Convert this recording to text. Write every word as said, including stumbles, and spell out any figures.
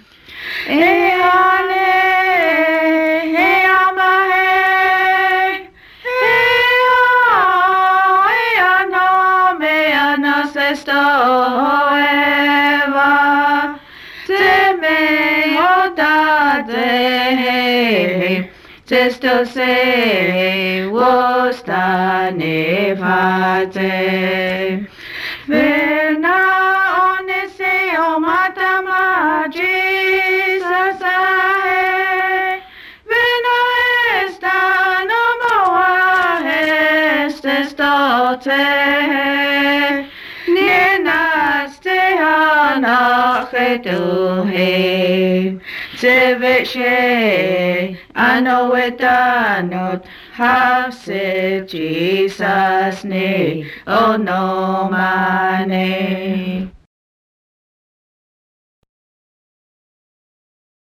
Eane, eamahe, ea, eana, meana sesto eva, te me odate, testo se wostane vate. Vena onese o matama Jesus ahe. Vena esta no moa estestote. Nienas te anachetuhe. Teveche anoetanot hafse Jesus ne onomane.